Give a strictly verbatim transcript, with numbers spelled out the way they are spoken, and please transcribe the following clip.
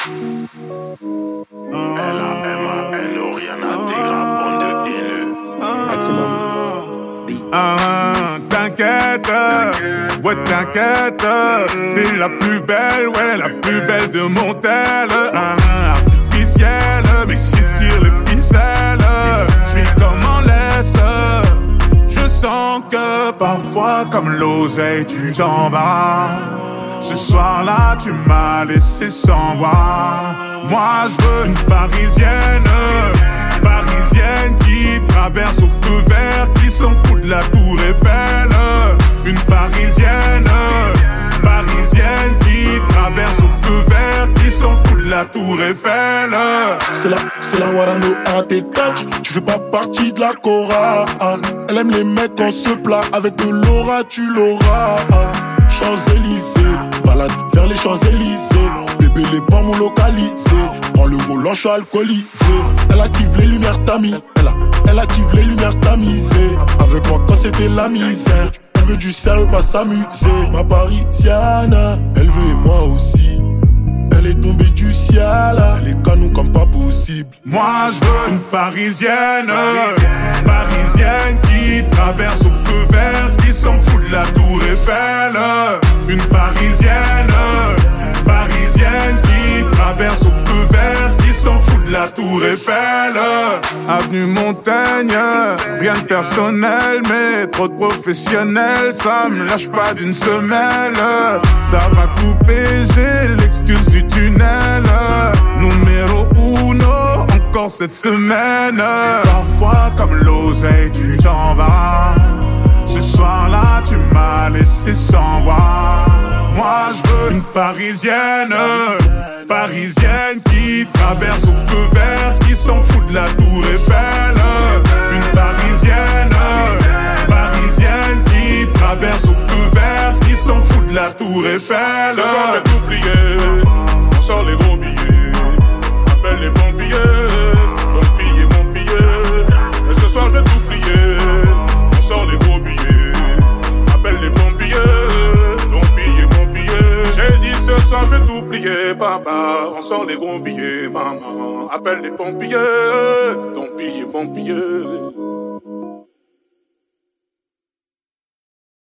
Ah, t'inquiète, ouais t'inquiète, t'es la plus belle, ouais la plus belle de mon tel. Ah, artificielle, mais si tire les ficelles, j'vis comme en laisse. Je sens que parfois comme l'oseille tu t'en vas. Ce soir-là tu m'as laissé sans voix. Moi je veux une parisienne, parisienne qui traverse au feu vert, qui s'en fout de la tour Eiffel. Une parisienne, parisienne qui traverse au feu vert, qui s'en fout de la tour Eiffel. C'est la, c'est la Warano à tes touch. Tu fais pas partie de la chorale. Elle aime les mecs en se plat. Avec de l'aura tu l'auras. Champs-Élysées, balade vers les Champs-Élysées. Bébé les bambous localisés. Prends le volant, je suis alcoolisé. Elle active les lumières tamis. Elle, a, elle active les lumières tamisées. Avec moi quand c'était la misère. Elle veut du sérieux, pas s'amuser. Ma parisienne, elle veut et moi aussi. Elle est tombée du ciel, elle est canon comme pas possible. Moi je veux une parisienne, parisienne, parisienne qui traverse au feu vert, qui s'en fout de la tour Eiffel. Une parisienne, parisienne qui traverse au feu vert, qui s'en fout de la tour Eiffel. Avenue Montaigne, rien de personnel, mais trop de professionnels, ça me lâche pas d'une semelle. Ça va couper, j'ai l'excuse du tunnel. Numéro uno, encore cette semaine. Parfois comme l'oseille tu t'en vas. Ce soir-là tu m'as laissé sans voix. Moi je veux une parisienne, parisienne qui traverse au feu vert, qui s'en fout de la tour Eiffel. Une parisienne, parisienne qui traverse au feu vert, qui s'en fout de la tour Eiffel. Ce soir j'ai tout plié, on sort les gros billets. Appelle les pompiers, ton billet, mon billet. Et ce soir j'ai tout plié, on sort les gros billets. Appelle les pompiers, ton billet, mon billet. J'ai dit ce soir je vais tout plier, papa. On sort les gros billets, maman. Appelle les pompiers, ton billet, mon billet.